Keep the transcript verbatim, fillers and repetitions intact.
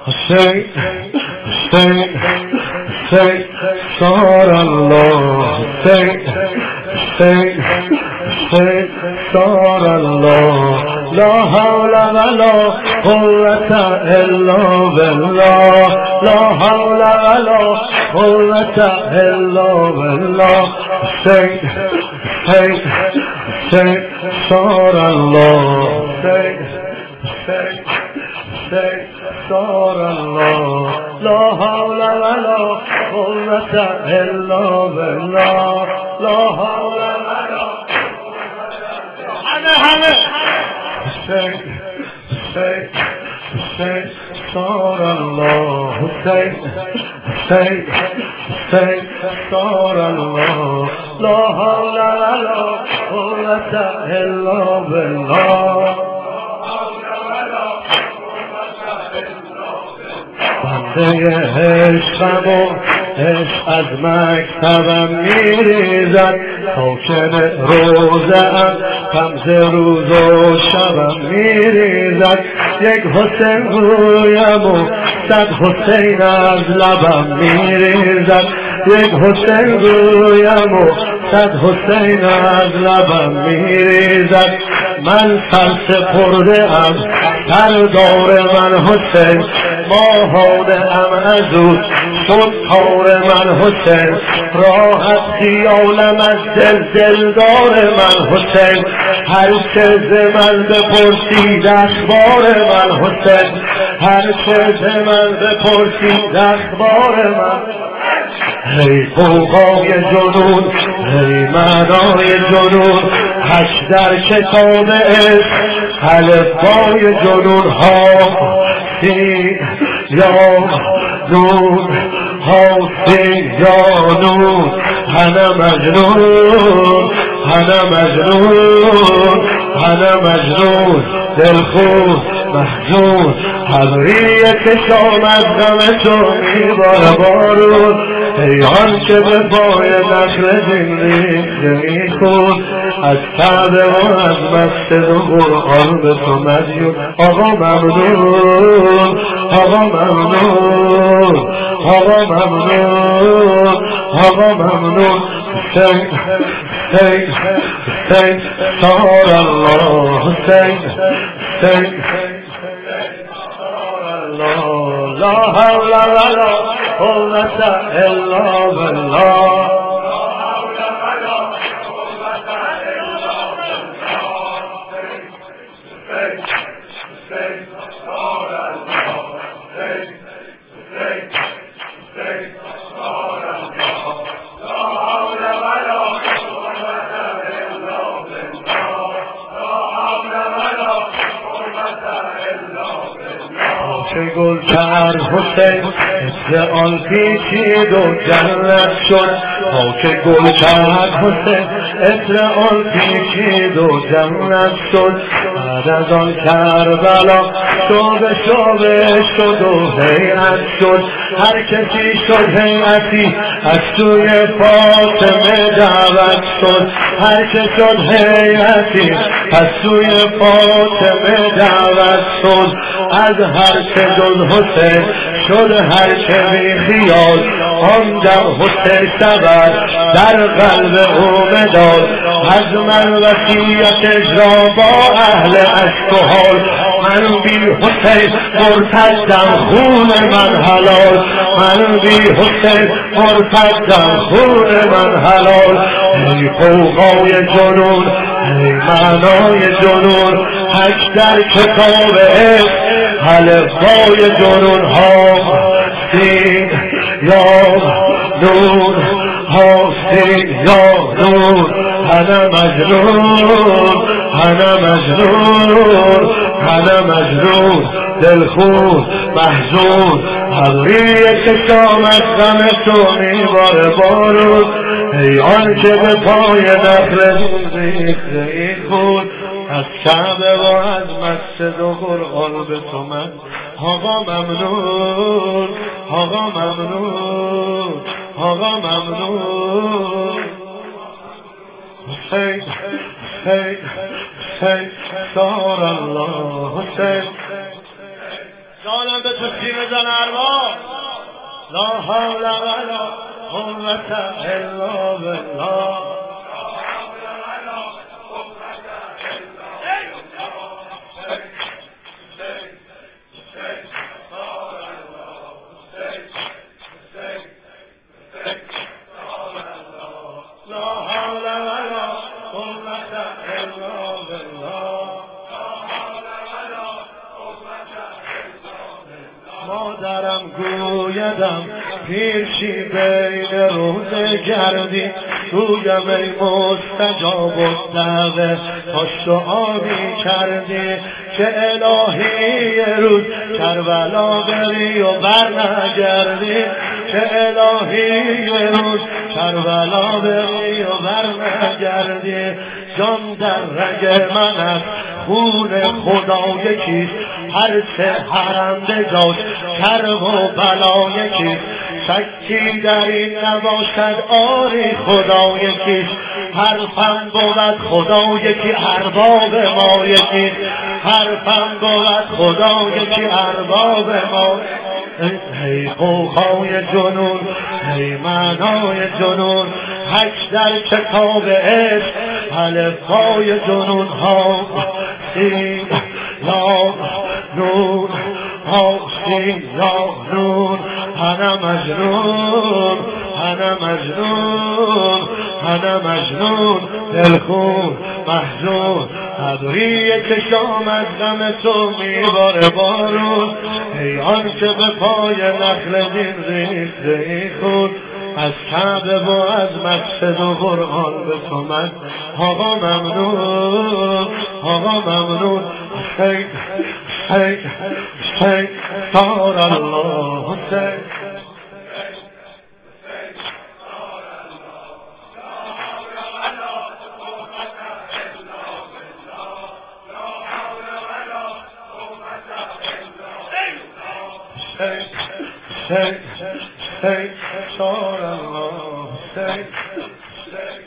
حسین حسین حسین سار الله حسین حسین حسین سار الله لا حول ولا قوة الا بالله لا حول ولا قوة الا بالله حسین حسین حسین سار الله حسین حسین حسین سار الله لا حول ولا قوة الا بالله لا حول ولا همه همه حسین حسین حسین سار الله حسین حسین حسین سار الله لا حول ولا قوة الا بالله بنده عشقم و عشق از مکتبم میریزد حاکم روزه‌ام غمز روز و شبم میریزد یک حسین گویم و صد حسین از لبم میریزد یک حسین گویم و صد حسین از لبم میریزد من سرسپرده ام سردار من حسین ماهاده ام از او شد کار من حسین راحت خیالم از دل دلدار من حسین هر چه ز من بپرسید اخبار من حسین هر چه ز من بپرسید اخبار من هی قوقای جنون هی معنای جنون هش در کتاب عشق الفبای جنون ها سین یا نون ها سین یا نون هنه مجنون هنه مجنون هنه مجنون دلخون محزون حبریه کشام از غم تو میباره بارون ای آن که به پای نخل زندگی میخون از کعبه و از مسجد و قرآن به تو مدیون آقا ممنون آقا ممنون آقا ممنون آقا ممنون حسین حسین حسین سار الله حسین حسین لا حول ولا قوة الا بالله چه گل کرد حسین مثل آن پیچید و جنت شد ها که گل کرد حسین مثل آن پیچید و جنت شد بعد از آن کربلا شعبه شعبه شد و هیئت شد هر کسی شد هیئتی از سوی فاطمه دعوت شد هر که شد هیئتی از سوی فاطمه دعوت شد از هر که جز حسین شد هر که بی خیال آن در حسین شود در قلب او مدار از من وصیت اجرا با اهل اشک و حال من بی حسین مرتدم خون من حلال من بی حسین مرتدم خون من حلال ای قوقای جنون ای معنای جنون حک در کتاب عشق الفبای جنون ها سین یا نون ها سین یا نون هنه مجنون هنه مجنون هنه مجنون دلخون محزون حبریه که شامت غم تو میباره بارون ای آن که به پای نخل ریخته این خون از کعبه و از مسجد و قرآن به تو من آقا ممنون آقا ممنون آقا ممنون حسین حسین حسین سار الله حسین جانم به تو سینه زن ارباب لا حول ولا قوة الا بالله مادرم گویدم پیرشی بین روز گردی گویم ای مستجاب الدعوه کاش آبی کردی که الهی روز کربلا بری و بر نگردی که الهی روز کربلا بری و بر نگردی جان در رگ من است خون خدا یکیست هر چه حرم بجاش کرب و بلا یکیست شکی در این نباشد آری خدا یکیست حرفم بود خدا یکی ارباب ما یکیست حرفم بود خدا یکی ارباب ما ای قوقای جنون ای معنای جنون حج در کتاب عشق الفبای جنون ها سین یا نون ها سین یا نون انا مجنون انا مجنون انا مجنون دلخون محزون ابری چشام از غم تو میباره بارون ای آنچه به پای نخل دین ریخته ای خون از کعبه و از مسجد و قرآن به تو من آقا ممنون آقا ممنون حسین حسین حسین دار الله حسین Say, say, say, say, say, say, say,